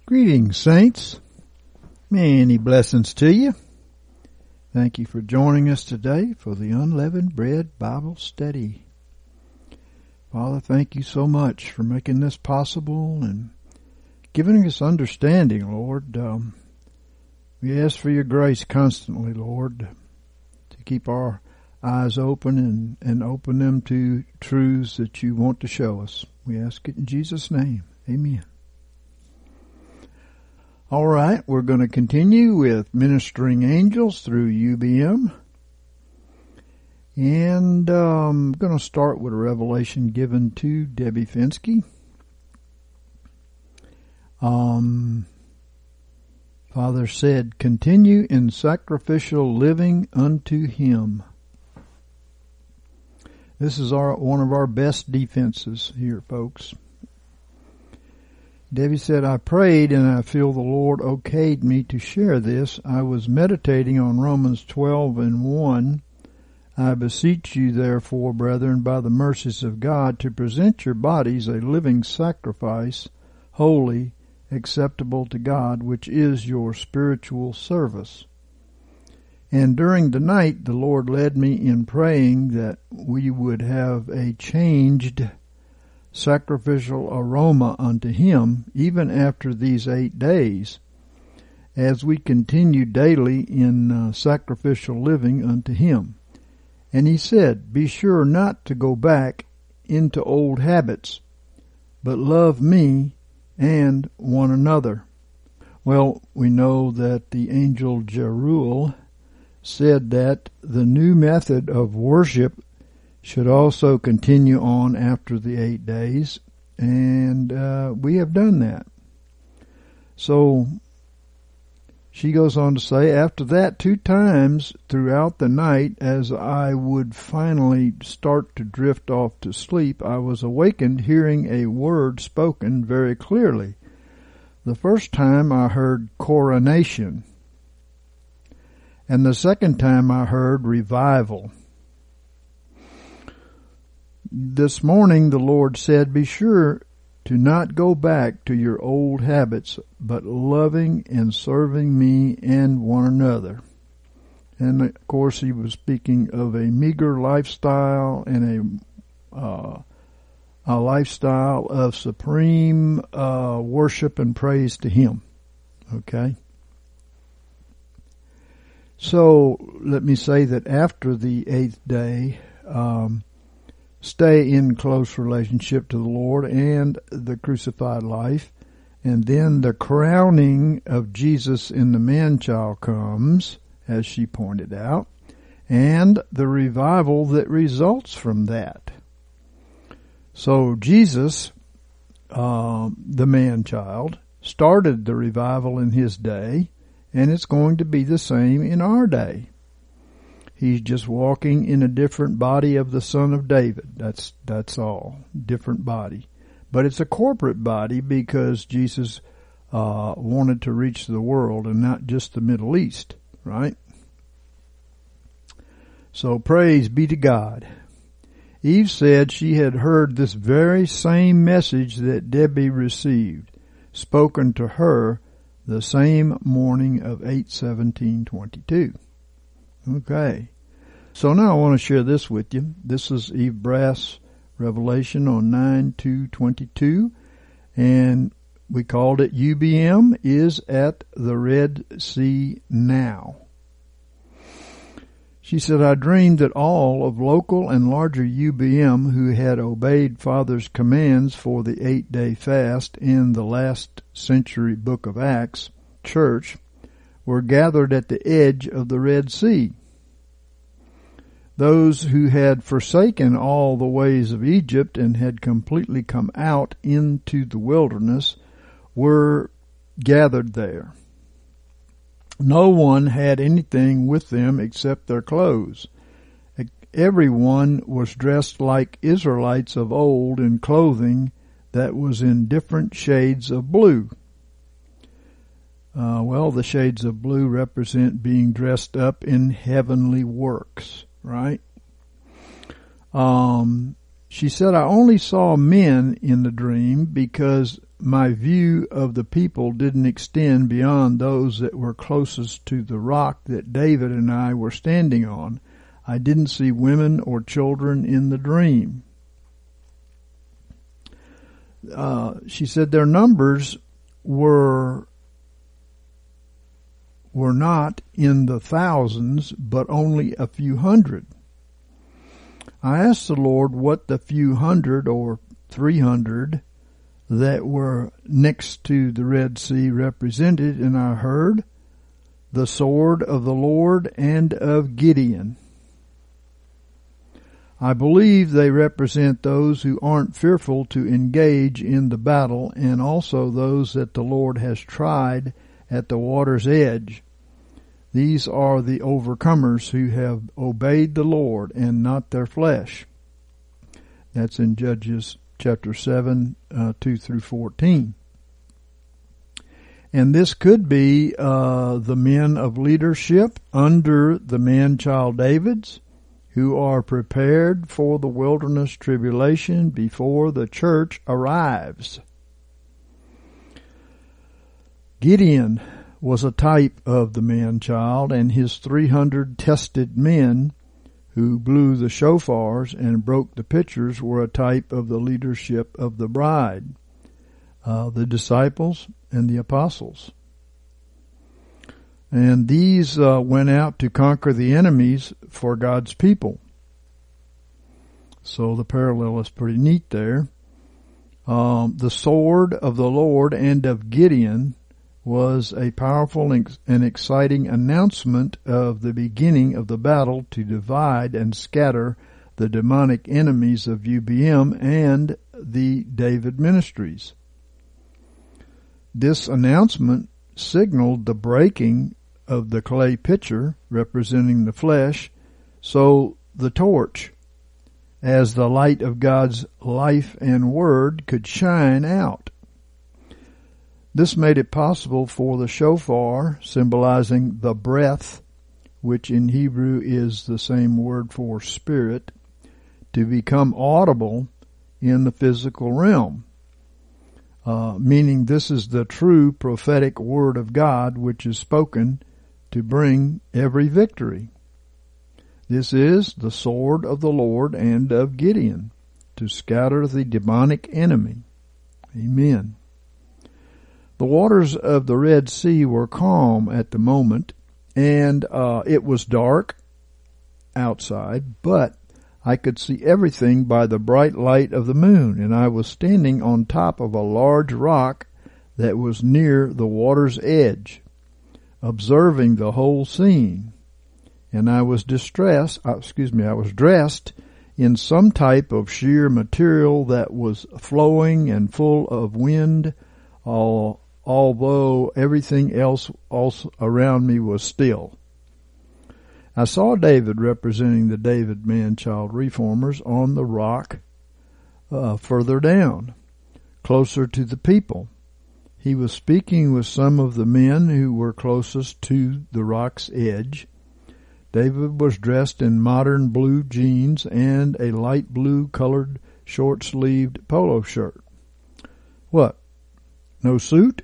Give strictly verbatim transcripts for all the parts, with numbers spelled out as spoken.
Greetings, saints. Many blessings to you. Thank you for joining us today for the Unleavened Bread Bible Study. Father, thank you so much for making this possible and giving us understanding, Lord. Um, we ask for your grace constantly, Lord, to keep our eyes open and, and open them to truths that you want to show us. We ask it in Jesus' name. Amen. All right, we're going to continue with Ministering Angels through U B M. And um, I'm going to start with a revelation given to Debbie Finsky. Um, Father said, continue in sacrificial living unto Him. This is our one of our best defenses here, folks. Debbie said, I prayed and I feel the Lord okayed me to share this. I was meditating on Romans twelve and one. I beseech you, therefore, brethren, by the mercies of God, to present your bodies a living sacrifice, holy, acceptable to God, which is your spiritual service. And during the night, the Lord led me in praying that we would have a changed sacrificial aroma unto Him, even after these eight days, as we continue daily in uh, sacrificial living unto Him. And He said, be sure not to go back into old habits, but love me and one another. Well, we know that the angel Jeruel said that the new method of worship should also continue on after the eight days, and uh, we have done that. So she goes on to say, after that, two times throughout the night, as I would finally start to drift off to sleep, I was awakened hearing a word spoken very clearly. The first time I heard coronation, and the second time I heard revival. This morning the Lord said, be sure to not go back to your old habits, but loving and serving me and one another. And of course He was speaking of a meager lifestyle and a uh, a lifestyle of supreme uh, worship and praise to Him. Okay? So let me say that after the eighth day, um, stay in close relationship to the Lord and the crucified life, and then the crowning of Jesus in the man-child comes, as she pointed out, and the revival that results from that. So Jesus, uh, the man-child, started the revival in His day, and it's going to be the same in our day. He's just walking in a different body of the Son of David. That's that's all. Different body. But it's a corporate body because Jesus uh, wanted to reach the world and not just the Middle East, right? So praise be to God. Eve said she had heard this very same message that Debbie received, spoken to her the same morning of eight seventeen twenty-two. Okay. So now I want to share this with you. This is Eve Brass' revelation on nine two twenty-two, and we called it U B M is at the Red Sea now. She said, I dreamed that all of local and larger U B M who had obeyed Father's commands for the eight-day fast in the last century book of Acts church were gathered at the edge of the Red Sea. Those who had forsaken all the ways of Egypt and had completely come out into the wilderness were gathered there. No one had anything with them except their clothes. Everyone was dressed like Israelites of old in clothing that was in different shades of blue. Uh, well, the shades of blue represent being dressed up in heavenly works, right? Um, she said, I only saw men in the dream because my view of the people didn't extend beyond those that were closest to the rock that David and I were standing on. I didn't see women or children in the dream. Uh, she said their numbers were were not in the thousands, but only a few hundred. I asked the Lord what the few hundred or three hundred that were next to the Red Sea represented, and I heard the sword of the Lord and of Gideon. I believe they represent those who aren't fearful to engage in the battle, and also those that the Lord has tried at the water's edge. These are the overcomers who have obeyed the Lord and not their flesh. That's in Judges chapter seven, uh, two through fourteen. And this could be uh, the men of leadership under the man-child Davids, who are prepared for the wilderness tribulation before the church arrives. Gideon was a type of the man-child, and his three hundred tested men who blew the shofars and broke the pitchers were a type of the leadership of the bride, uh, the disciples and the apostles. And these uh, went out to conquer the enemies for God's people. So the parallel is pretty neat there. Um, the sword of the Lord and of Gideon was a powerful and exciting announcement of the beginning of the battle to divide and scatter the demonic enemies of U B M and the David Ministries. This announcement signaled the breaking of the clay pitcher representing the flesh, so the torch, as the light of God's life and word, could shine out. This made it possible for the shofar, symbolizing the breath, which in Hebrew is the same word for spirit, to become audible in the physical realm. Uh, meaning this is the true prophetic word of God which is spoken to bring every victory. This is the sword of the Lord and of Gideon, to scatter the demonic enemy. Amen. The waters of the Red Sea were calm at the moment, and uh, it was dark outside, but I could see everything by the bright light of the moon, and I was standing on top of a large rock that was near the water's edge, observing the whole scene. And I was distressed, uh, excuse me, I was dressed in some type of sheer material that was flowing and full of wind, all although everything else also around me was still. I saw David representing the David man-child reformers on the rock uh, further down, closer to the people. He was speaking with some of the men who were closest to the rock's edge. David was dressed in modern blue jeans and a light blue colored short-sleeved polo shirt. What? No suit?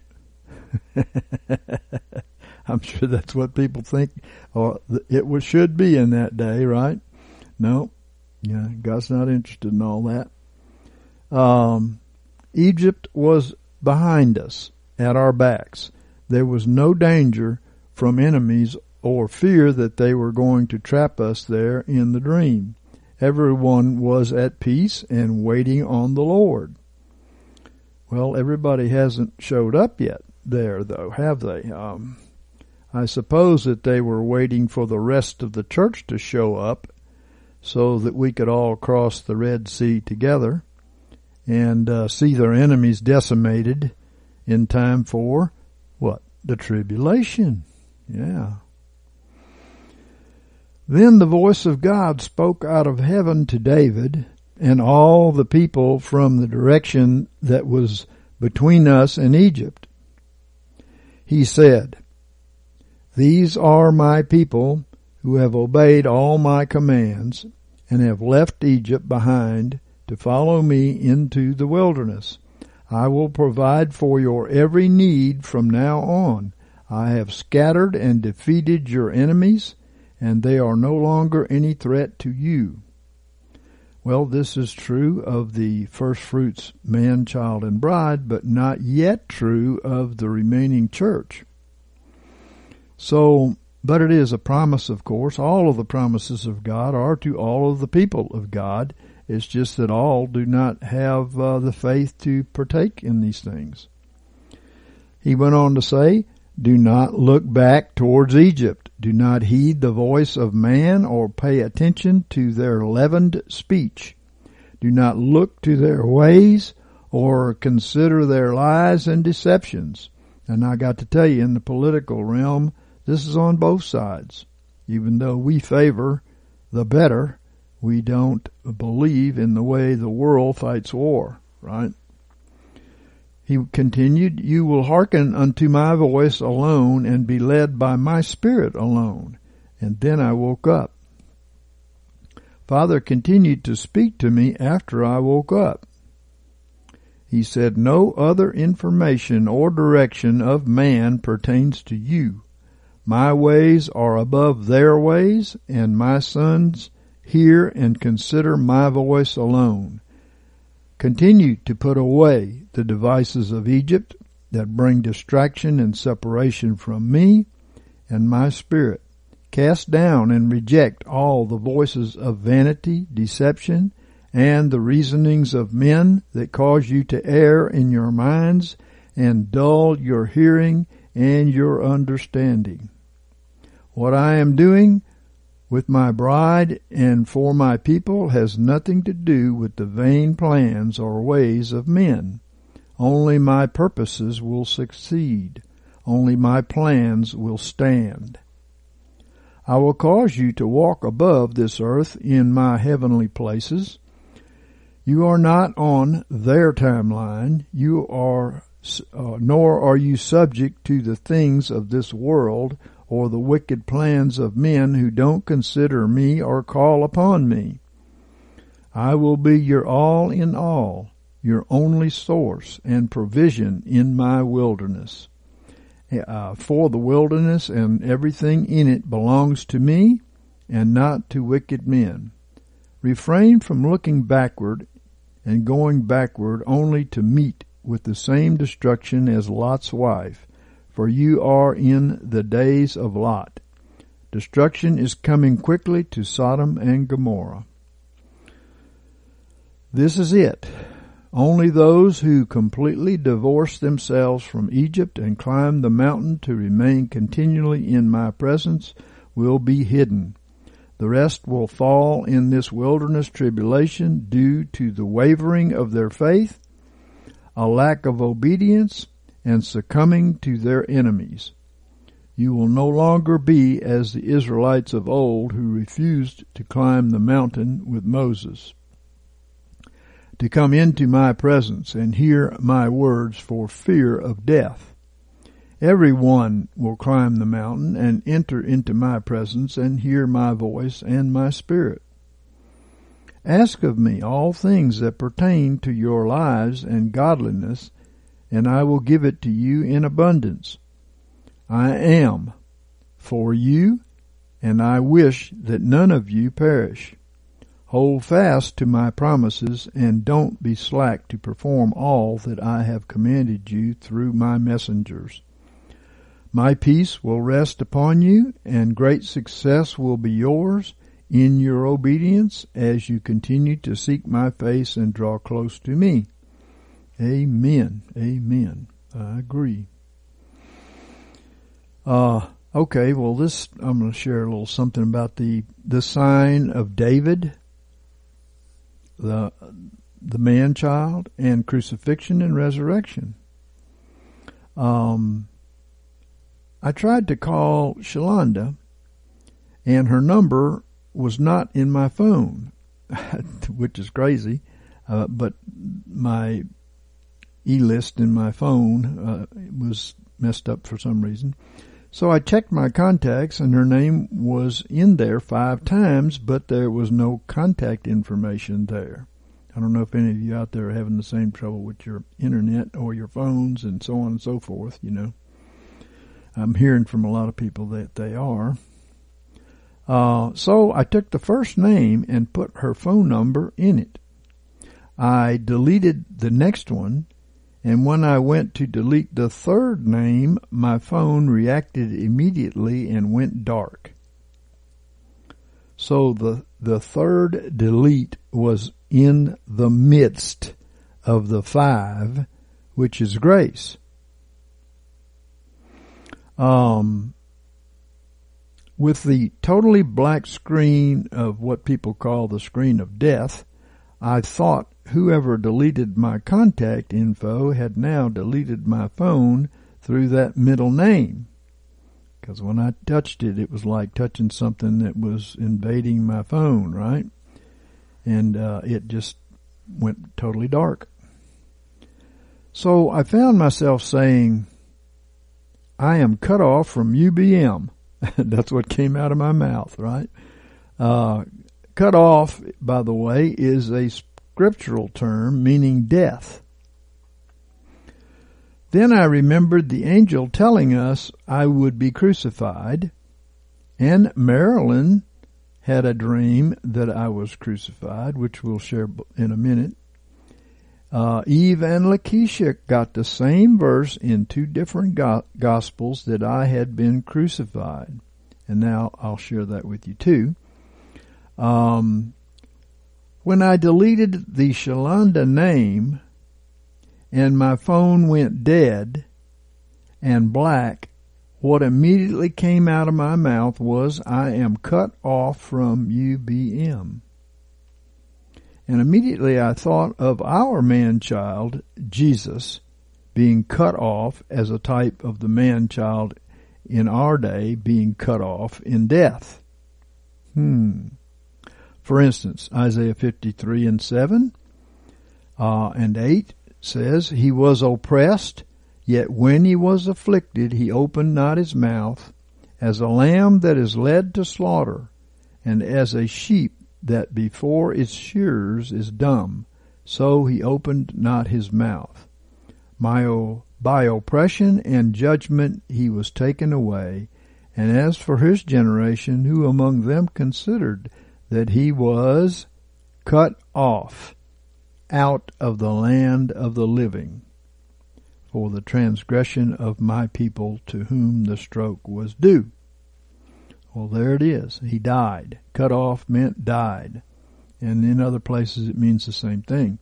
I'm sure that's what people think or it was, should be in that day, right? No, yeah, God's not interested in all that. Um, Egypt was behind us, at our backs. There was no danger from enemies or fear that they were going to trap us there in the dream. Everyone was at peace and waiting on the Lord. Well, everybody hasn't showed up yet there, though, have they? Um, I suppose that they were waiting for the rest of the church to show up so that we could all cross the Red Sea together and uh, see their enemies decimated in time for, what? The tribulation. Yeah. Then the voice of God spoke out of heaven to David and all the people from the direction that was between us and Egypt. He said, "These are my people who have obeyed all my commands and have left Egypt behind to follow me into the wilderness. I will provide for your every need from now on. I have scattered and defeated your enemies, and they are no longer any threat to you. Well, this is true of the first fruits, man, child, and bride, but not yet true of the remaining church. So, but it is a promise, of course. All of the promises of God are to all of the people of God. It's just that all do not have uh, the faith to partake in these things. He went on to say, do not look back towards Egypt. Do not heed the voice of man or pay attention to their leavened speech. Do not look to their ways or consider their lies and deceptions. And I got to tell you, in the political realm, this is on both sides. Even though we favor the better, we don't believe in the way the world fights war, right? He continued, you will hearken unto my voice alone and be led by my spirit alone. And then I woke up. Father continued to speak to me after I woke up. He said, no other information or direction of man pertains to you. My ways are above their ways, and my sons hear and consider my voice alone. Continue to put away the devices of Egypt that bring distraction and separation from me and my spirit. Cast down and reject all the voices of vanity, deception, and the reasonings of men that cause you to err in your minds and dull your hearing and your understanding. What I am doing with my bride and for my people has nothing to do with the vain plans or ways of men. Only my purposes will succeed. Only my plans will stand. I will cause you to walk above this earth in my heavenly places. You are not on their timeline. You are, uh, nor are you subject to the things of this world or the wicked plans of men who don't consider me or call upon me. I will be your all in all, your only source and provision in my wilderness. Uh, for the wilderness and everything in it belongs to me and not to wicked men. Refrain from looking backward and going backward only to meet with the same destruction as Lot's wife, for you are in the days of Lot. Destruction is coming quickly to Sodom and Gomorrah. This is it. Only those who completely divorce themselves from Egypt and climb the mountain to remain continually in my presence will be hidden. The rest will fall in this wilderness tribulation due to the wavering of their faith, a lack of obedience, and succumbing to their enemies. You will no longer be as the Israelites of old who refused to climb the mountain with Moses, to come into my presence and hear my words for fear of death. Everyone will climb the mountain and enter into my presence and hear my voice and my spirit. Ask of me all things that pertain to your lives and godliness, and I will give it to you in abundance. I am for you, and I wish that none of you perish. Hold fast to my promises, and don't be slack to perform all that I have commanded you through my messengers. My peace will rest upon you, and great success will be yours in your obedience as you continue to seek my face and draw close to me. Amen. Amen. I agree. Uh, okay, well this, I'm going to share a little something about the, the sign of David, the, the man-child, and crucifixion and resurrection. Um, I tried to call Shalonda, and her number was not in my phone, which is crazy, uh, but my e-list in my phone uh, was messed up for some reason. So I checked my contacts, and her name was in there five times, but there was no contact information there. I don't know if any of you out there are having the same trouble with your internet or your phones and so on and so forth, you know. I'm hearing from a lot of people that they are. Uh, so I took the first name and put her phone number in it. I deleted the next one, and when I went to delete the third name, my phone reacted immediately and went dark. So the, the third delete was in the midst of the five, which is grace. Um, with the totally black screen of what people call the screen of death, I thought whoever deleted my contact info had now deleted my phone through that middle name. Because when I touched it, it was like touching something that was invading my phone, right? And uh, it just went totally dark. So I found myself saying, I am cut off from U B M. That's what came out of my mouth, right? Uh, cut off, by the way, is a scriptural term meaning death. Then I remembered the angel telling us I would be crucified, and Marilyn had a dream that I was crucified, which we'll share in a minute. Uh, Eve and Lakeisha got the same verse in two different go- gospels that I had been crucified. And now I'll share that with you too. Um, when I deleted the Shalonda name and my phone went dead and black, what immediately came out of my mouth was, I am cut off from U B M. And immediately I thought of our man-child, Jesus, being cut off as a type of the man-child in our day being cut off in death. Hmm. For instance, Isaiah fifty-three and seven uh, and eight says, He was oppressed, yet when he was afflicted, he opened not his mouth, as a lamb that is led to slaughter, and as a sheep that before its shearers is dumb, so he opened not his mouth. My, by oppression and judgment he was taken away, and as for his generation, who among them considered that he was cut off out of the land of the living, for the transgression of my people to whom the stroke was due. Well, there it is. He died. Cut off meant died. And in other places it means the same thing.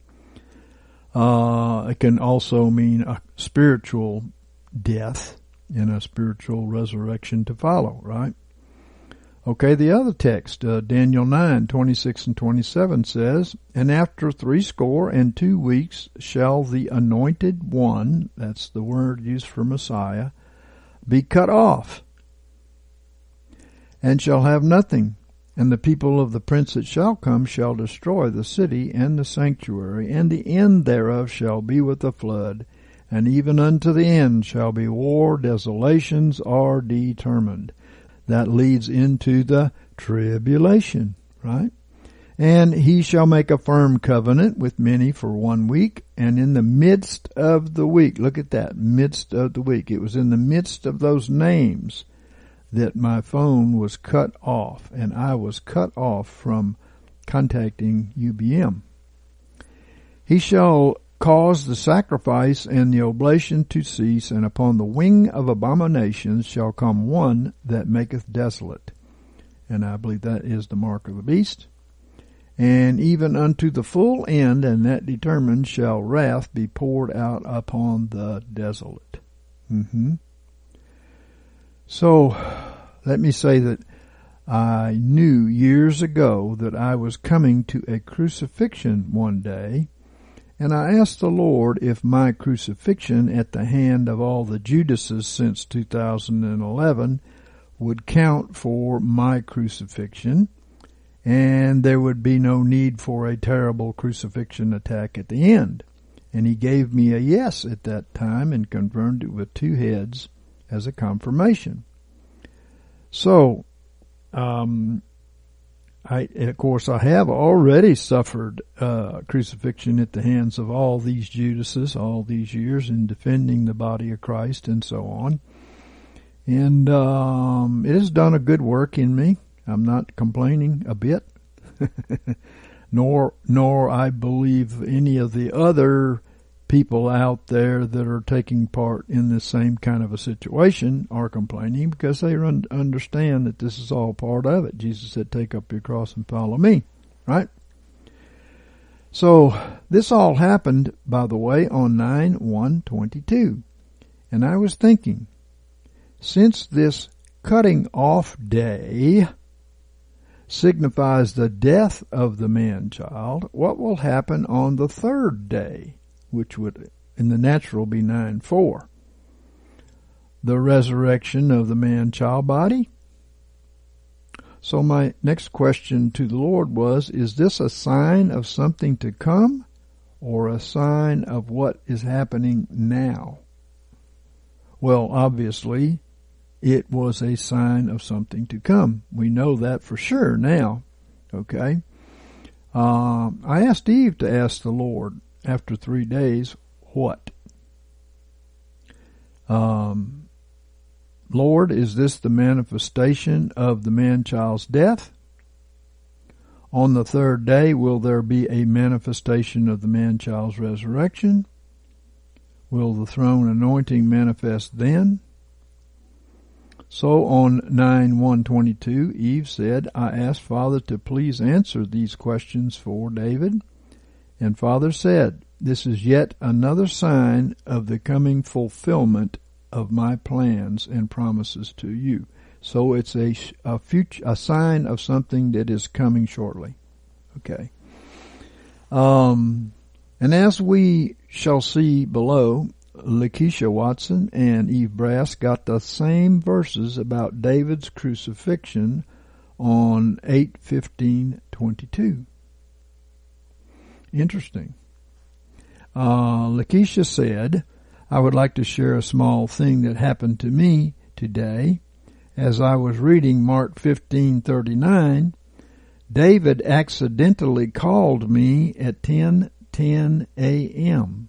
Uh, it can also mean a spiritual death and a spiritual resurrection to follow, right? Okay, the other text, uh, Daniel nine, twenty-six and twenty-seven says, And after threescore and two weeks shall the anointed one, that's the word used for Messiah, be cut off, and shall have nothing. And the people of the prince that shall come shall destroy the city and the sanctuary, and the end thereof shall be with the flood, and even unto the end shall be war, desolations are determined. That leads into the tribulation, right? And he shall make a firm covenant with many for one week, and in the midst of the week, look at that, midst of the week, it was in the midst of those names that my phone was cut off, and I was cut off from contacting U B M. He shall cause the sacrifice and the oblation to cease, and upon the wing of abominations shall come one that maketh desolate. And I believe that is the mark of the beast. And even unto the full end, and that determined, shall wrath be poured out upon the desolate. Mm-hmm. So, let me say that I knew years ago that I was coming to a crucifixion one day, and I asked the Lord if my crucifixion at the hand of all the Judases since two thousand eleven would count for my crucifixion, and there would be no need for a terrible crucifixion attack at the end. And he gave me a yes at that time and confirmed it with two heads as a confirmation. So, um, I, of course, I have already suffered uh, crucifixion at the hands of all these Judases all these years in defending the body of Christ and so on. And um, it has done a good work in me. I'm not complaining a bit, nor nor I believe any of the other people out there that are taking part in this same kind of a situation are complaining, because they un- understand that this is all part of it. Jesus said, take up your cross and follow me, right? So this all happened, by the way, on nine one twenty-two. And I was thinking, since this cutting off day signifies the death of the man-child, what will happen on the third day, which would in the natural be nine four? The resurrection of the man-child body? So my next question to the Lord was, is this a sign of something to come or a sign of what is happening now? Well, obviously, it was a sign of something to come. We know that for sure now, okay? Um, I asked Eve to ask the Lord after three days, what? Um, Lord, is this the manifestation of the man-child's death? On the third day, will there be a manifestation of the man-child's resurrection? Will the throne anointing manifest then? So on nine one twenty-two, Eve said, I asked Father to please answer these questions for David. And Father said, this is yet another sign of the coming fulfillment of my plans and promises to you. So it's a, a future, a sign of something that is coming shortly. Okay. Um, and as we shall see below, Lakeisha Watson and Eve Brass got the same verses about David's crucifixion on eight fifteen twenty-two. Interesting. Uh, Lakeisha said, I would like to share a small thing that happened to me today. As I was reading Mark fifteen thirty-nine, David accidentally called me at ten ten a.m.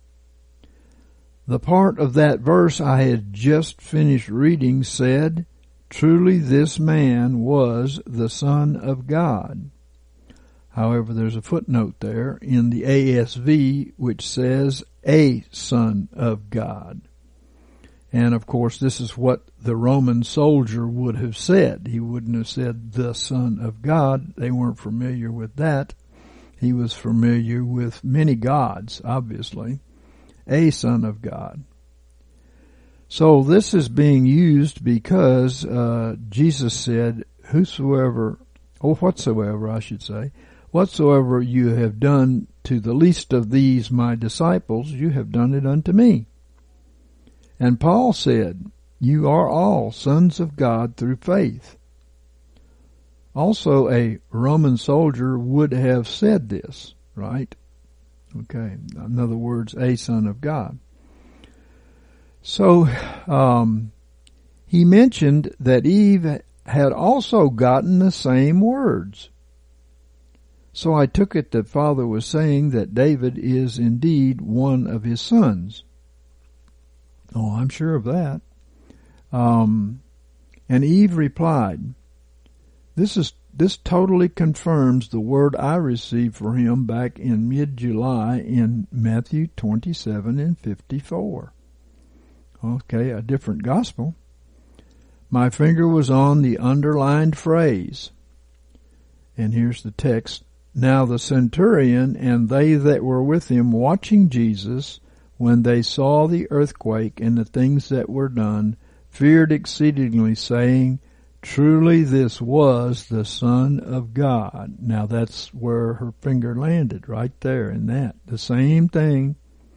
The part of that verse I had just finished reading said, truly this man was the Son of God. However, there's a footnote there in the A S V which says, a Son of God. And of course, this is what the Roman soldier would have said. He wouldn't have said the Son of God. They weren't familiar with that. He was familiar with many gods, obviously. A Son of God. So this is being used because uh, Jesus said, whosoever, or whatsoever I should say, whatsoever you have done to the least of these my disciples, you have done it unto me. And Paul said, you are all sons of God through faith. Also, a Roman soldier would have said this, right? Okay, in other words, a Son of God. So, um, he mentioned that Eve had also gotten the same words. So I took it that Father was saying that David is indeed one of his sons. Oh, I'm sure of that. Um, and Eve replied, this is This totally confirms the word I received for him back in mid-July in Matthew twenty-seven and fifty-four. Okay, a different gospel. My finger was on the underlined phrase. And here's the text. Now the centurion and they that were with him watching Jesus, when they saw the earthquake and the things that were done, feared exceedingly, saying, truly this was the Son of God. Now that's where her finger landed, right there in that. The same thing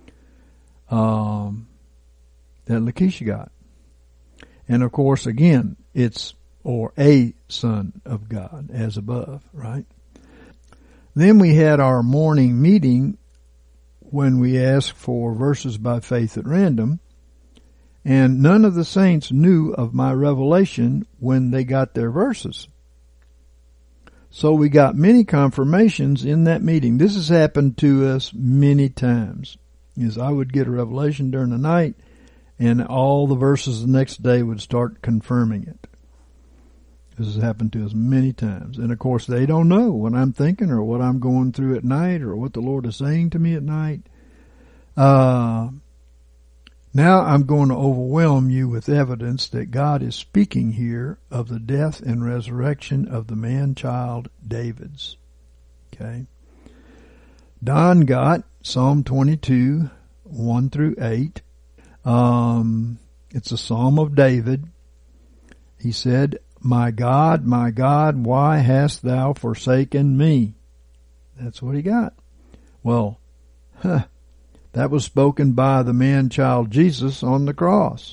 um, that Lakeisha got. And of course, again, it's or a Son of God as above, right? Then we had our morning meeting when we asked for verses by faith at random. And none of the saints knew of my revelation when they got their verses. So we got many confirmations in that meeting. This has happened to us many times. Is I would get a revelation during the night, and all the verses the next day would start confirming it. This has happened to us many times. And of course, they don't know what I'm thinking or what I'm going through at night or what the Lord is saying to me at night. Uh, now I'm going to overwhelm you with evidence that God is speaking here of the death and resurrection of the man-child David's. Okay. Don got Psalm twenty-two, one through eight. Um, it's a Psalm of David. He said, "My God, my God, why hast thou forsaken me?" That's what he got. Well, huh, that was spoken by the man-child Jesus on the cross.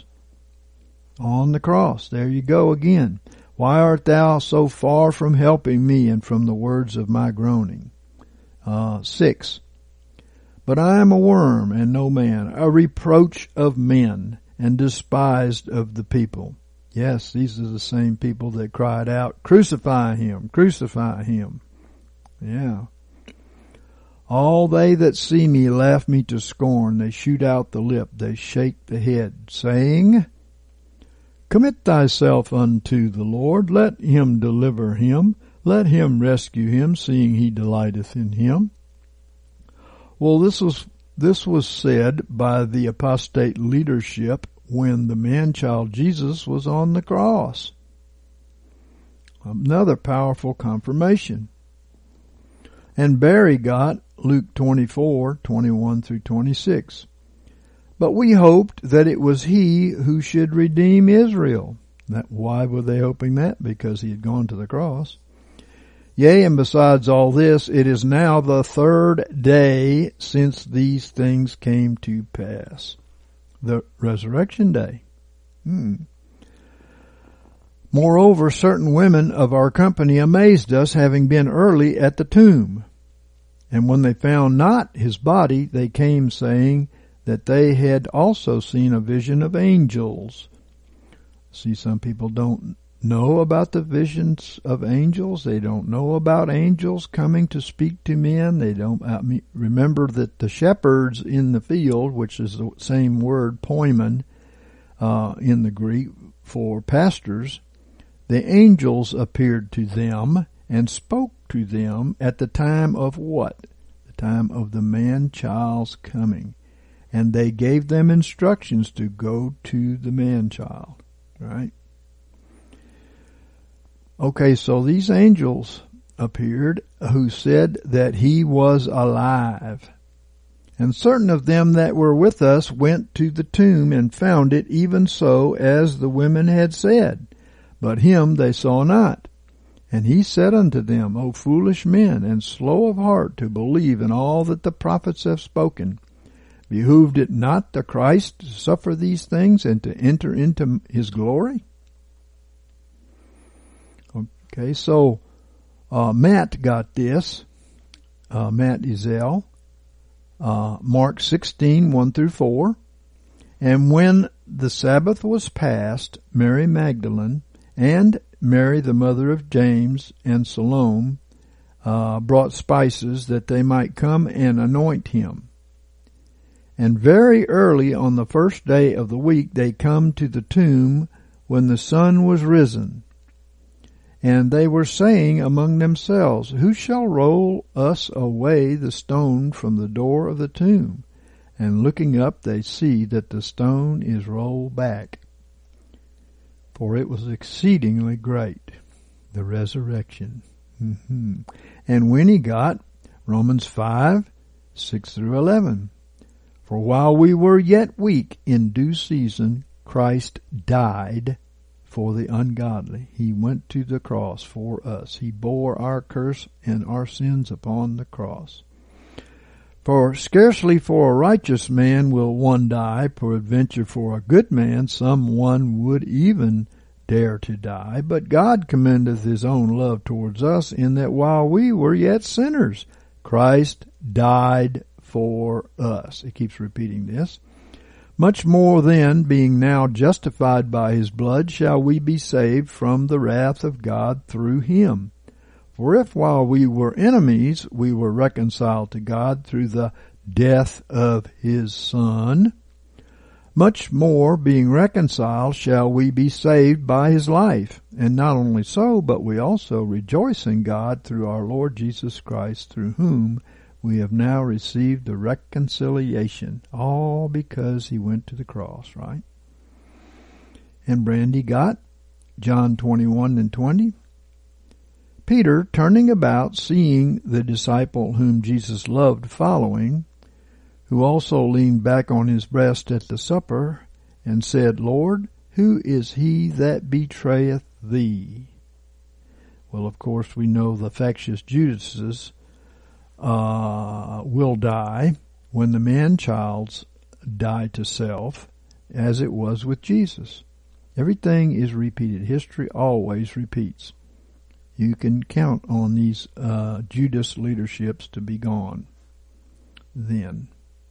On the cross. There you go again. "Why art thou so far from helping me and from the words of my groaning?" Uh, six. "But I am a worm and no man, a reproach of men and despised of the people." Yes, these are the same people that cried out, "Crucify him, crucify him." Yeah. "All they that see me laugh me to scorn. They shoot out the lip, they shake the head, saying, Commit thyself unto the Lord. Let him deliver him. Let him rescue him, seeing he delighteth in him." Well, this was, this was said by the apostate leadership when the man-child Jesus was on the cross. Another powerful confirmation. And Barry got Luke twenty-four, twenty-one through twenty-six. "But we hoped that it was he who should redeem Israel." That, why were they hoping that? Because he had gone to the cross. "Yea, and besides all this, it is now the third day since these things came to pass." The resurrection day. Hmm. "Moreover, certain women of our company amazed us, having been early at the tomb. And when they found not his body, they came saying that they had also seen a vision of angels." See, some people don't know about the visions of angels. They don't know about angels coming to speak to men. They don't I mean, remember that the shepherds in the field, which is the same word, poimen, uh, in the Greek for pastors, the angels appeared to them and spoke to them at the time of what? The time of the man-child's coming. And they gave them instructions to go to the man-child, right? Okay, so these angels appeared who said that he was alive. "And certain of them that were with us went to the tomb and found it even so as the women had said. But him they saw not. And he said unto them, O foolish men, and slow of heart to believe in all that the prophets have spoken. Behooved it not the Christ to suffer these things and to enter into his glory?" Okay, so uh, Matt got this. Uh, Matt Ezel. Uh, Mark sixteen, one through four. "And when the Sabbath was past, Mary Magdalene and Mary the mother of James and Salome uh, brought spices that they might come and anoint him. And very early on the first day of the week they come to the tomb when the sun was risen. And they were saying among themselves, Who shall roll us away the stone from the door of the tomb? And looking up, they see that the stone is rolled back. For it was exceedingly great, the resurrection. Mm-hmm. And when he got Romans five, six through eleven. For while we were yet weak, in due season, Christ died for the ungodly. He went to the cross for us. He bore our curse and our sins upon the cross. For scarcely for a righteous man will one die, peradventure for a good man some one would even dare to die. But God commendeth his own love towards us, in that while we were yet sinners, Christ died for us. It keeps repeating this. Much more then, being now justified by his blood, shall we be saved from the wrath of God through him. For if while we were enemies, we were reconciled to God through the death of his Son, much more, being reconciled, shall we be saved by his life. And not only so, but we also rejoice in God through our Lord Jesus Christ, through whom we have now received the reconciliation, all because he went to the cross, right? And Brandy got John twenty-one and twenty. Peter, turning about, seeing the disciple whom Jesus loved following, who also leaned back on his breast at the supper, and said, Lord, who is he that betrayeth thee? Well, of course, we know the factious Judases uh, will die when the man-childs die to self, as it was with Jesus. Everything is repeated. History always repeats. You can count on these uh, Judas leaderships to be gone then.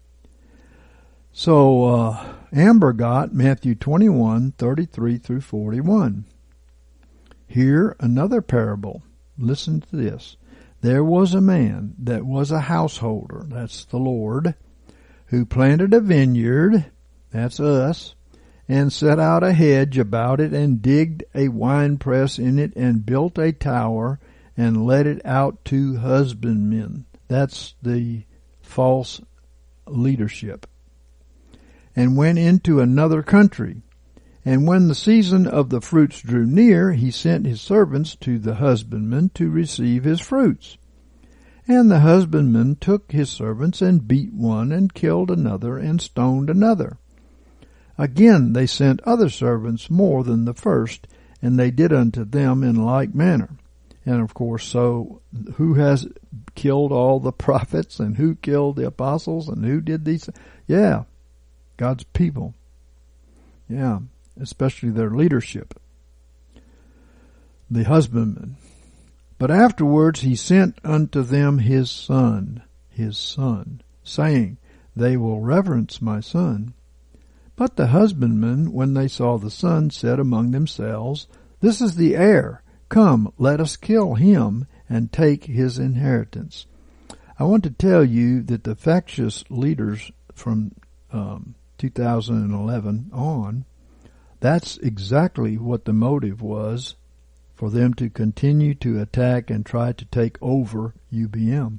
So uh, Amber got Matthew twenty-one, thirty-three through forty-one. Here another parable. Listen to this. There was a man that was a householder, that's the Lord, who planted a vineyard, that's us, and set out a hedge about it, and digged a winepress in it, and built a tower, and let it out to husbandmen. That's the false leadership. And went into another country. And when the season of the fruits drew near, he sent his servants to the husbandman to receive his fruits. And the husbandman took his servants, and beat one, and killed another, and stoned another. Again they sent other servants more than the first, and they did unto them in like manner. And of course, so who has killed all the prophets, and who killed the apostles, and who did these? Yeah, God's people. Yeah, especially their leadership. The husbandman. But afterwards he sent unto them his son, his son, saying, They will reverence my son. But the husbandmen, when they saw the son, said among themselves, This is the heir. Come, let us kill him, and take his inheritance. I want to tell you that the factious leaders from um, two thousand eleven on, that's exactly what the motive was for them to continue to attack and try to take over U B M.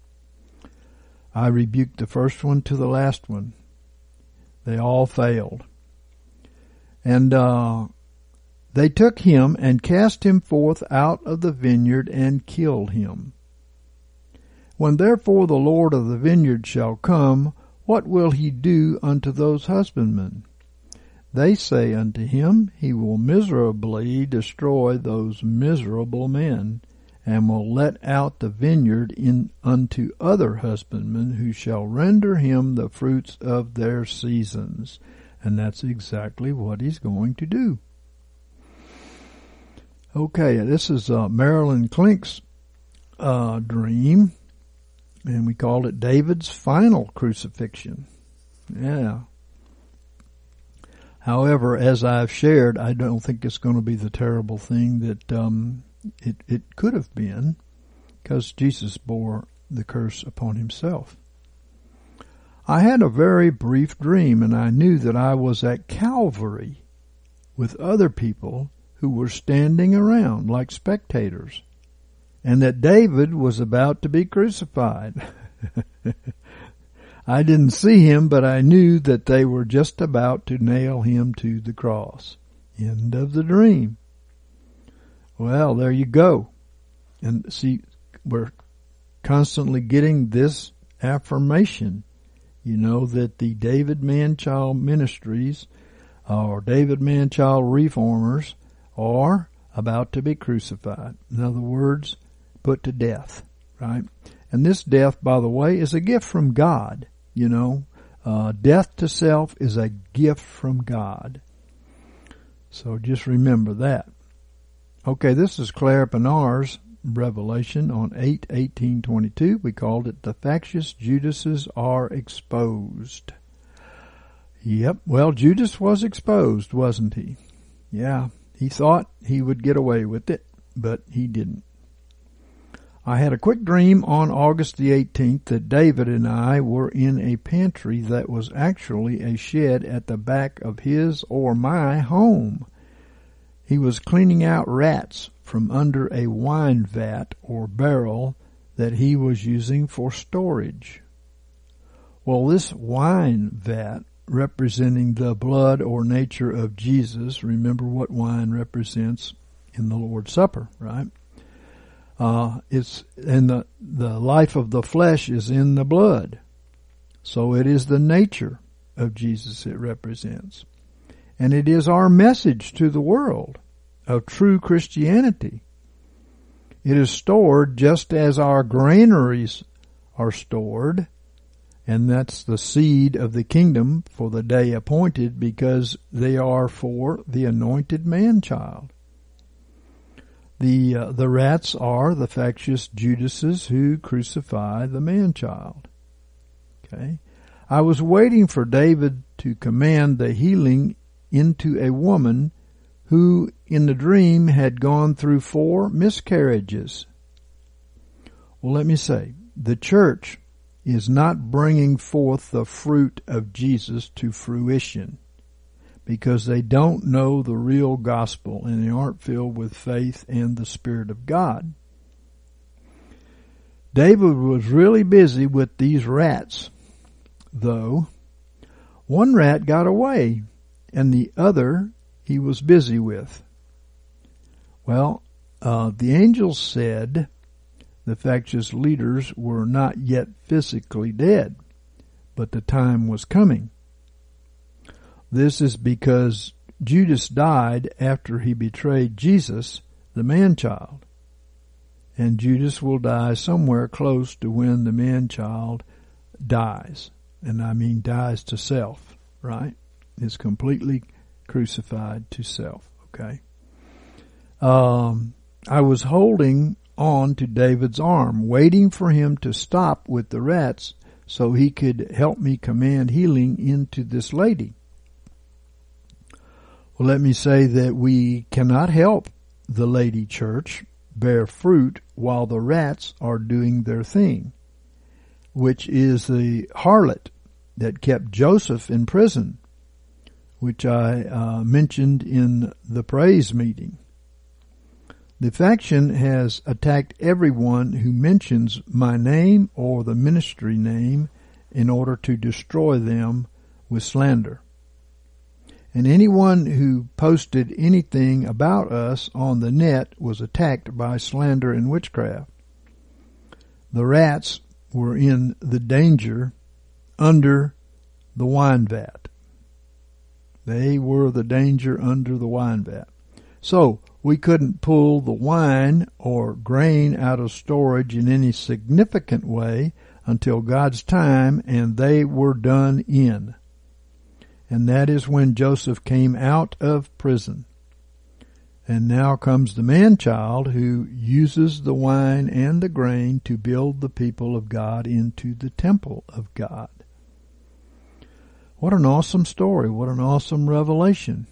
I rebuked the first one to the last one. They all failed. And uh, they took him and cast him forth out of the vineyard and killed him. When therefore the Lord of the vineyard shall come, what will he do unto those husbandmen? They say unto him, He will miserably destroy those miserable men, and will let out the vineyard in unto other husbandmen, who shall render him the fruits of their seasons. And that's exactly what he's going to do. Okay, this is uh, Marilyn Klink's uh, dream, and we called it David's Final Crucifixion. Yeah. However, as I've shared, I don't think it's going to be the terrible thing that um, it, it could have been, because Jesus bore the curse upon himself. I had a very brief dream, and I knew that I was at Calvary with other people who were standing around like spectators, and that David was about to be crucified. I didn't see him, but I knew that they were just about to nail him to the cross. End of the dream. Well, there you go. And see, we're constantly getting this affirmation, you know, that the David Manchild Ministries or David Manchild Reformers are about to be crucified. In other words, put to death, right? And this death, by the way, is a gift from God. You know, uh, death to self is a gift from God. So just remember that. Okay, this is Claire Pinar's revelation on eight eighteen twenty-two. We called it The Factious Judases Are Exposed. Yep, well, Judas was exposed, wasn't he? Yeah, he thought he would get away with it, but he didn't. I had a quick dream on August the eighteenth that David and I were in a pantry that was actually a shed at the back of his or my home. He was cleaning out rats from under a wine vat or barrel that he was using for storage. Well, this wine vat representing the blood or nature of Jesus, remember what wine represents in the Lord's Supper, right? Uh, it's, and the, the life of the flesh is in the blood. So it is the nature of Jesus it represents. And it is our message to the world of true Christianity. It is stored just as our granaries are stored, and that's the seed of the kingdom for the day appointed, because they are for the anointed man-child. The uh, the rats are the factious Judases who crucify the man-child. Okay, I was waiting for David to command the healing into a woman who in the dream had gone through four miscarriages. Well, let me say, the church is not bringing forth the fruit of Jesus to fruition because they don't know the real gospel and they aren't filled with faith and the Spirit of God. David was really busy with these rats, though. One rat got away and the other he was busy with. Well, uh, the angels said the factious leaders were not yet physically dead, but the time was coming. This is because Judas died after he betrayed Jesus, the man-child. And Judas will die somewhere close to when the man-child dies. And I mean dies to self, right? Is completely crucified to self, okay? Um, I was holding on to David's arm, waiting for him to stop with the rats so he could help me command healing into this lady. Well, let me say that we cannot help the lady church bear fruit while the rats are doing their thing, which is the harlot that kept Joseph in prison, which I uh, mentioned in the praise meeting. The faction has attacked everyone who mentions my name or the ministry name in order to destroy them with slander. And anyone who posted anything about us on the net was attacked by slander and witchcraft. The rats were in the danger under the wine vat. They were the danger under the wine vat. So we couldn't pull the wine or grain out of storage in any significant way until God's time, and they were done in. And that is when Joseph came out of prison. And now comes the man-child who uses the wine and the grain to build the people of God into the temple of God. What an awesome story. What an awesome revelation.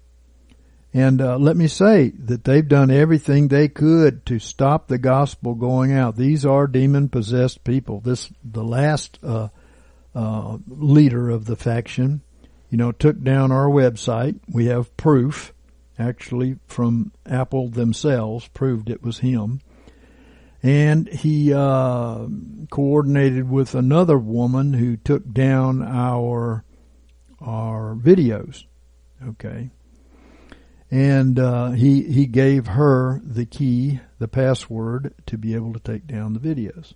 And uh, let me say that they've done everything they could to stop the gospel going out. These are demon-possessed people. This, the last uh, uh, leader of the faction, you know, took down our website. We have proof, actually from Apple themselves, proved it was him. And he uh, coordinated with another woman who took down our our videos. Okay. And uh, he he gave her the key, the password, to be able to take down the videos.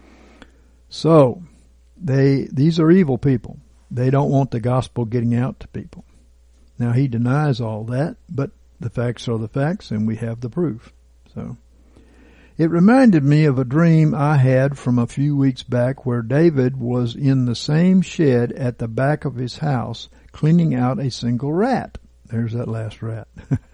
So they these are evil people. They don't want the gospel getting out to people. Now, he denies all that, but the facts are the facts, and we have the proof. So it reminded me of a dream I had from a few weeks back where David was in the same shed at the back of his house cleaning out a single rat. There's that last rat.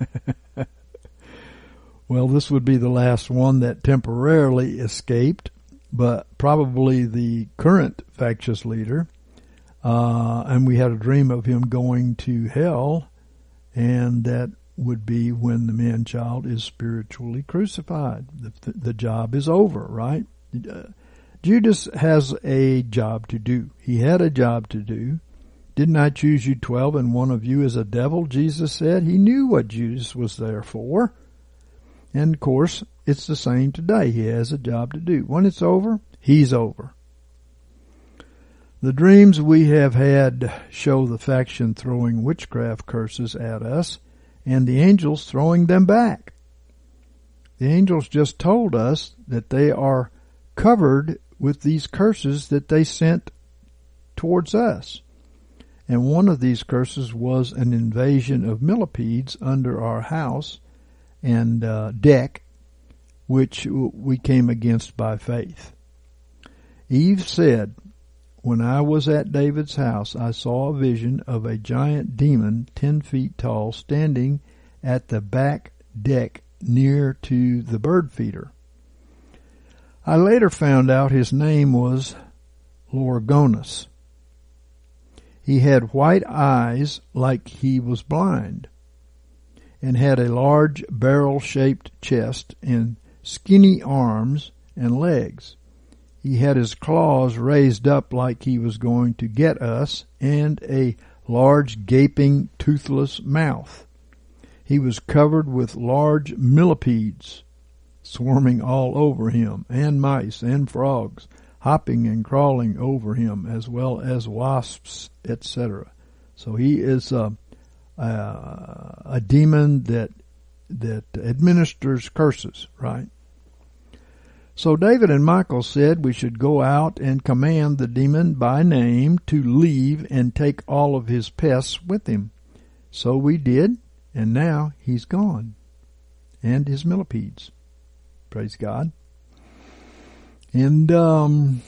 Well, this would be the last one that temporarily escaped, but probably the current factious leader. Uh, and we had a dream of him going to hell, and that would be when the man-child is spiritually crucified. The, the job is over, right? Uh, Judas has a job to do. He had a job to do. Didn't I choose you twelve, and one of you is a devil? Jesus said. He knew what Judas was there for. And, of course, it's the same today. He has a job to do. When it's over, he's over. The dreams we have had show the faction throwing witchcraft curses at us and the angels throwing them back. The angels just told us that they are covered with these curses that they sent towards us. And one of these curses was an invasion of millipedes under our house and uh, deck, which we came against by faith. Eve said, "When I was at David's house, I saw a vision of a giant demon ten feet tall standing at the back deck near to the bird feeder. I later found out his name was Lorgonus. He had white eyes like he was blind, and had a large barrel-shaped chest and skinny arms and legs. He had his claws raised up like he was going to get us, and a large gaping toothless mouth. He was covered with large millipedes swarming all over him, and mice and frogs hopping and crawling over him, as well as wasps, et cetera" So he is a, a, a demon that that administers curses, right? So David and Michal said we should go out and command the demon by name to leave and take all of his pests with him. So we did, and now he's gone, and his millipedes. Praise God. And um,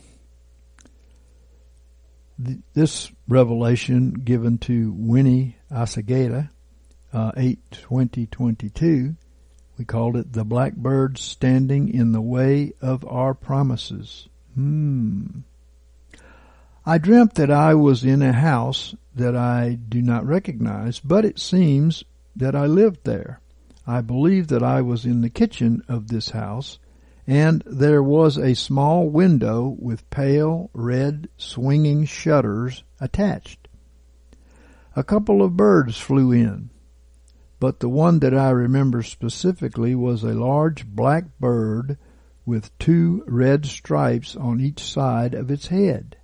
th- this revelation given to Winnie Asagata, uh, eight twenty twenty-two, we called it "The Blackbird Standing in the Way of Our Promises." Hmm. I dreamt that I was in a house that I do not recognize, but it seems that I lived there. I believe that I was in the kitchen of this house, and there was a small window with pale red swinging shutters attached. A couple of birds flew in, but the one that I remember specifically was a large black bird with two red stripes on each side of its head.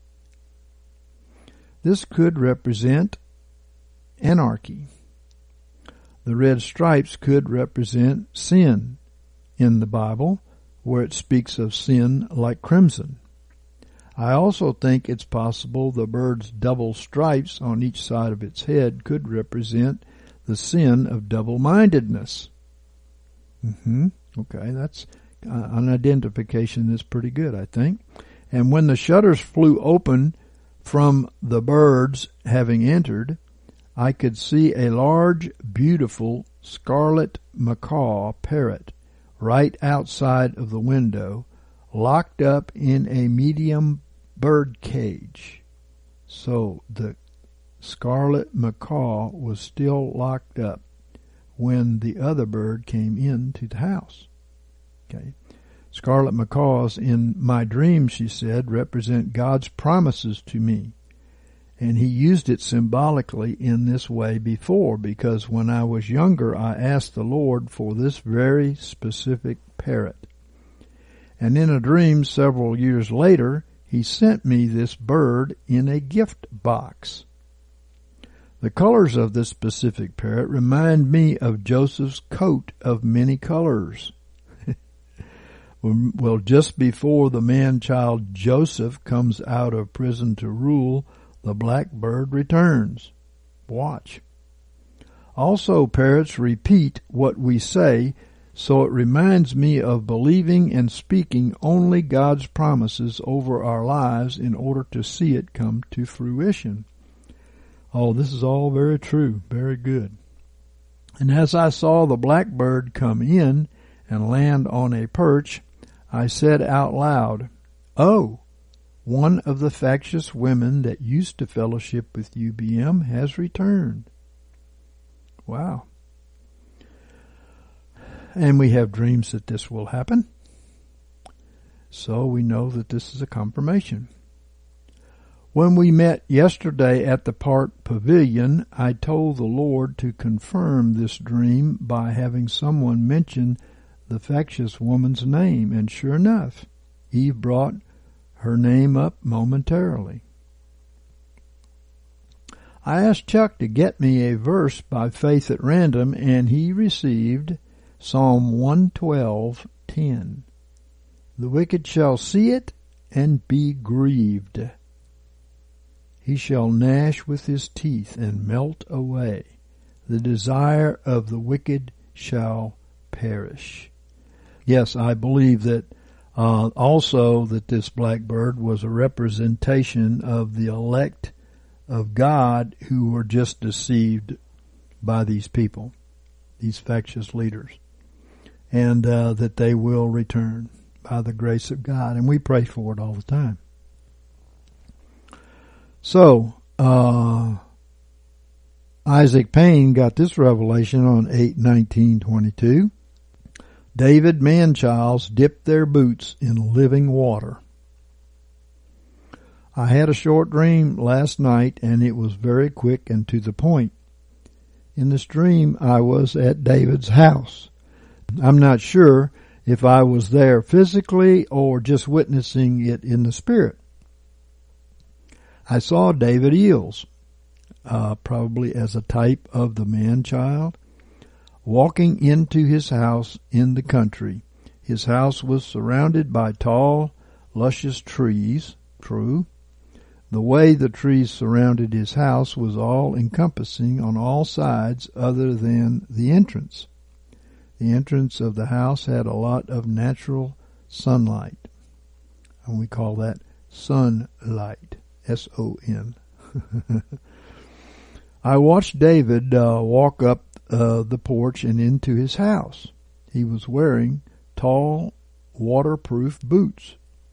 This could represent anarchy. The red stripes could represent sin in the Bible, where it speaks of sin like crimson. I also think it's possible the bird's double stripes on each side of its head could represent the sin of double-mindedness. Mm-hmm. Okay, that's uh, an identification that's pretty good, I think. And when the shutters flew open from the birds having entered, I could see a large, beautiful scarlet macaw parrot right outside of the window, locked up in a medium bird cage. So the scarlet macaw was still locked up when the other bird came into the house. Okay. Scarlet macaws in my dream, she said, represent God's promises to me. And he used it symbolically in this way before, because when I was younger, I asked the Lord for this very specific parrot. And in a dream several years later, he sent me this bird in a gift box. The colors of this specific parrot remind me of Joseph's coat of many colors. Well, just before the man-child Joseph comes out of prison to rule, the blackbird returns. Watch. Also, parrots repeat what we say, so it reminds me of believing and speaking only God's promises over our lives in order to see it come to fruition. Oh, this is all very true, very good. And as I saw the blackbird come in and land on a perch, I said out loud, "Oh, one of the factious women that used to fellowship with U B M has returned." Wow. And we have dreams that this will happen. So we know that this is a confirmation. When we met yesterday at the Park Pavilion, I told the Lord to confirm this dream by having someone mention the factious woman's name, and sure enough, Eve brought her name up momentarily. I asked Chuck to get me a verse by faith at random, and he received Psalm one twelve ten. The wicked shall see it and be grieved. He shall gnash with his teeth and melt away. The desire of the wicked shall perish. Yes, I believe that uh, also that this blackbird was a representation of the elect of God who were just deceived by these people, these factious leaders, and uh, that they will return by the grace of God. And we pray for it all the time. So, uh, Isaac Payne got this revelation on eight nineteen twenty-two. David man-childs dipped their boots in living water. I had a short dream last night, and it was very quick and to the point. In this dream, I was at David's house. I'm not sure if I was there physically or just witnessing it in the spirit. I saw David Eels, uh, probably as a type of the man-child, walking into his house in the country. His house was surrounded by tall, luscious trees, true. The way the trees surrounded his house was all-encompassing on all sides other than the entrance. The entrance of the house had a lot of natural sunlight, and we call that sunlight. S O N. I watched David uh, walk up uh, the porch and into his house. He was wearing tall, waterproof boots.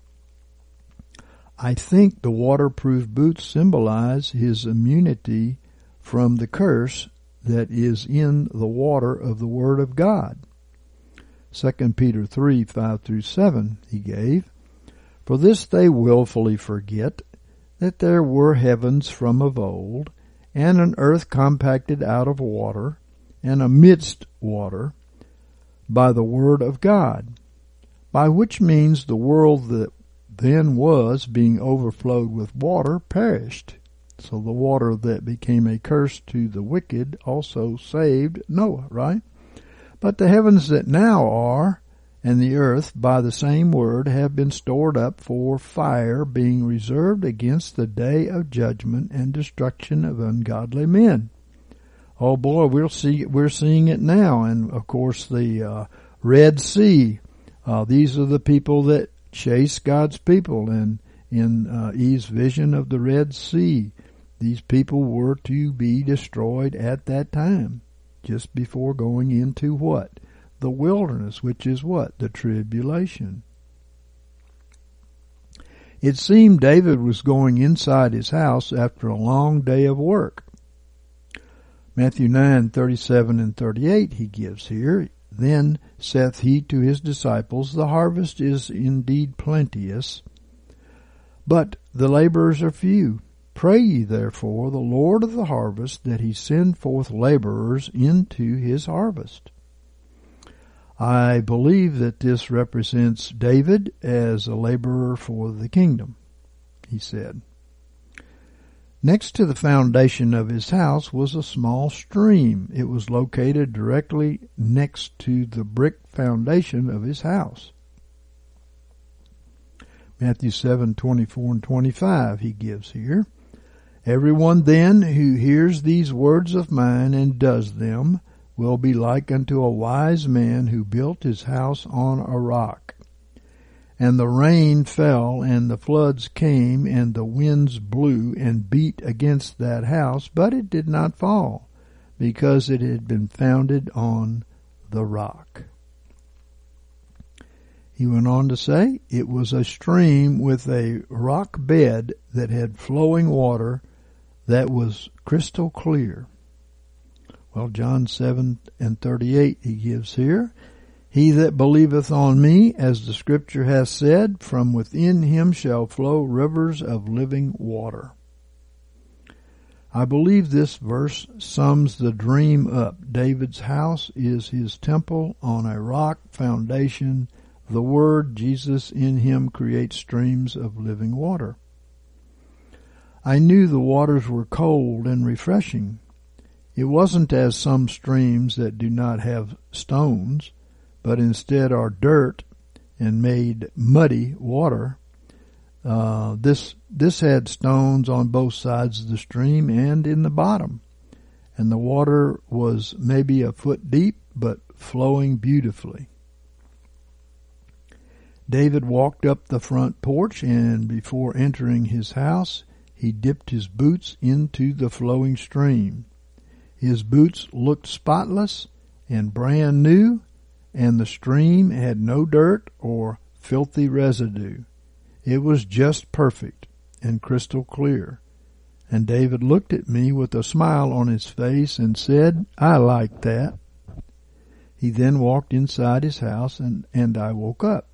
I think the waterproof boots symbolize his immunity from the curse that is in the water of the Word of God. Second Peter three, five through seven he gave. For this they willfully forget that there were heavens from of old, and an earth compacted out of water, and amidst water, by the word of God, by which means the world that then was, being overflowed with water, perished. So the water that became a curse to the wicked also saved Noah, right? But the heavens that now are, and the earth, by the same word, have been stored up for fire, being reserved against the day of judgment and destruction of ungodly men. Oh boy, we'll see, we're seeing it now. And of course the uh, Red Sea, uh, these are the people that chase God's people. And in uh, Eve's vision of the Red Sea, these people were to be destroyed at that time, just before going into what? The wilderness, which is what? The tribulation. It seemed David was going inside his house after a long day of work. Matthew nine, thirty-seven and thirty-eight he gives here. Then saith he to his disciples, the harvest is indeed plenteous, but the laborers are few. Pray ye therefore the Lord of the harvest that he send forth laborers into his harvest. I believe that this represents David as a laborer for the kingdom, he said. Next to the foundation of his house was a small stream. It was located directly next to the brick foundation of his house. Matthew seven, twenty-four and twenty-five he gives here. Everyone then who hears these words of mine and does them will be like unto a wise man who built his house on a rock. And the rain fell, and the floods came, and the winds blew and beat against that house, but it did not fall, because it had been founded on the rock. He went on to say, it was a stream with a rock bed that had flowing water that was crystal clear. Well, John seven and thirty-eight he gives here. He that believeth on me, as the scripture hath said, from within him shall flow rivers of living water. I believe this verse sums the dream up. David's house is his temple on a rock foundation. The Word, Jesus in him, creates streams of living water. I knew the waters were cold and refreshing. It wasn't as some streams that do not have stones, but instead are dirt and made muddy water. Uh, this this had stones on both sides of the stream and in the bottom, and the water was maybe a foot deep, but flowing beautifully. David walked up the front porch, and before entering his house, he dipped his boots into the flowing stream. His boots looked spotless and brand new, and the stream had no dirt or filthy residue. It was just perfect and crystal clear. And David looked at me with a smile on his face and said, "I like that." He then walked inside his house, and, and I woke up.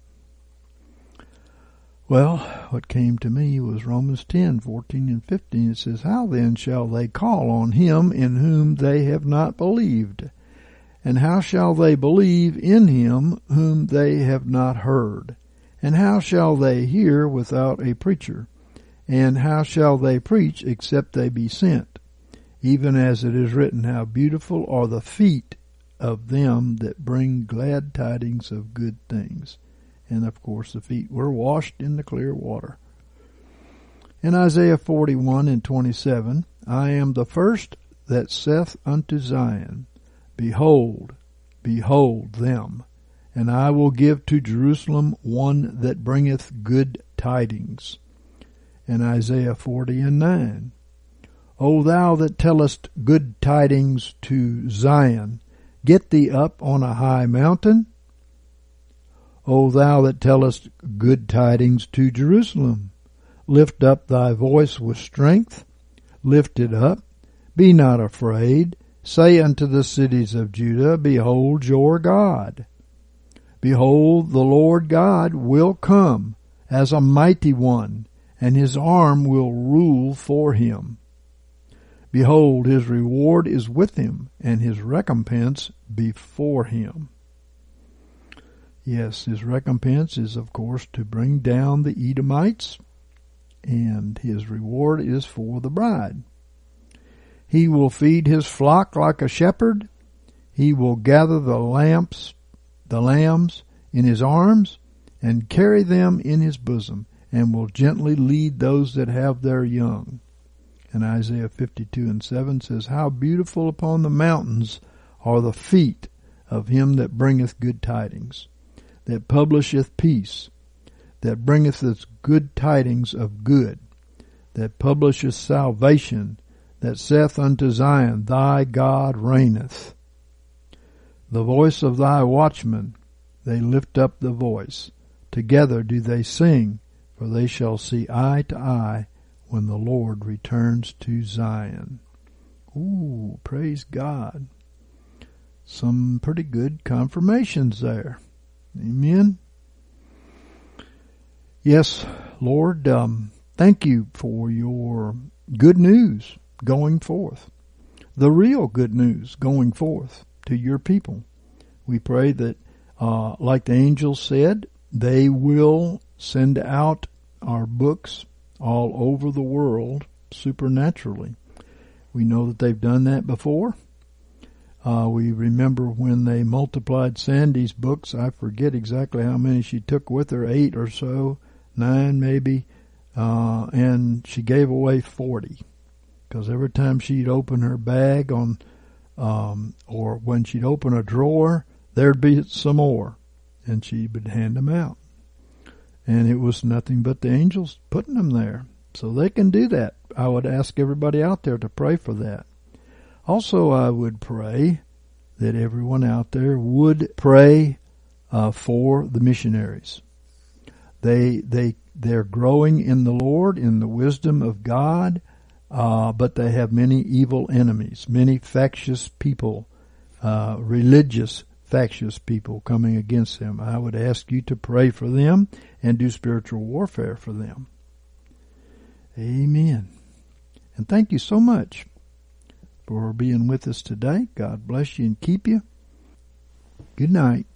Well, what came to me was Romans ten, fourteen and fifteen. It says, "How then shall they call on him in whom they have not believed? And how shall they believe in him whom they have not heard? And how shall they hear without a preacher? And how shall they preach except they be sent? Even as it is written, how beautiful are the feet of them that bring glad tidings of good things." And of course the feet were washed in the clear water. In Isaiah forty-one and twenty-seven, "I am the first that saith unto Zion, Behold, behold them, and I will give to Jerusalem one that bringeth good tidings." And Isaiah forty and nine, "O thou that tellest good tidings to Zion, get thee up on a high mountain. O thou that tellest good tidings to Jerusalem, lift up thy voice with strength, lift it up, be not afraid. Say unto the cities of Judah, Behold your God. Behold, the Lord God will come as a mighty one, and his arm will rule for him. Behold, his reward is with him, and his recompense before him." Yes, his recompense is, of course, to bring down the Edomites, and his reward is for the bride. "He will feed his flock like a shepherd. He will gather the lambs, the lambs in his arms, and carry them in his bosom, and will gently lead those that have their young." And Isaiah fifty-two and seven says, "How beautiful upon the mountains are the feet of him that bringeth good tidings, that publisheth peace, that bringeth us good tidings of good, that publisheth salvation, that saith unto Zion, Thy God reigneth. The voice of thy watchmen, they lift up the voice. Together do they sing, for they shall see eye to eye when the Lord returns to Zion." Ooh, praise God. Some pretty good confirmations there. Amen. Yes, Lord, um, thank you for your good news going forth. The real good news going forth to your people. We pray that, uh, like the angels said, they will send out our books all over the world supernaturally. We know that they've done that before. Uh, we remember when they multiplied Sandy's books. I forget exactly how many she took with her, eight or so, nine maybe, uh, and she gave away forty. Because every time she'd open her bag on, um, or when she'd open a drawer, there'd be some more, and she would hand them out. And it was nothing but the angels putting them there. So they can do that. I would ask everybody out there to pray for that. Also, I would pray that everyone out there would pray uh, for the missionaries. They they they're growing in the Lord, in the wisdom of God, uh, but they have many evil enemies, many factious people, uh, religious factious people coming against them. I would ask you to pray for them and do spiritual warfare for them. Amen. And thank you so much for being with us today. God bless you and keep you. Good night.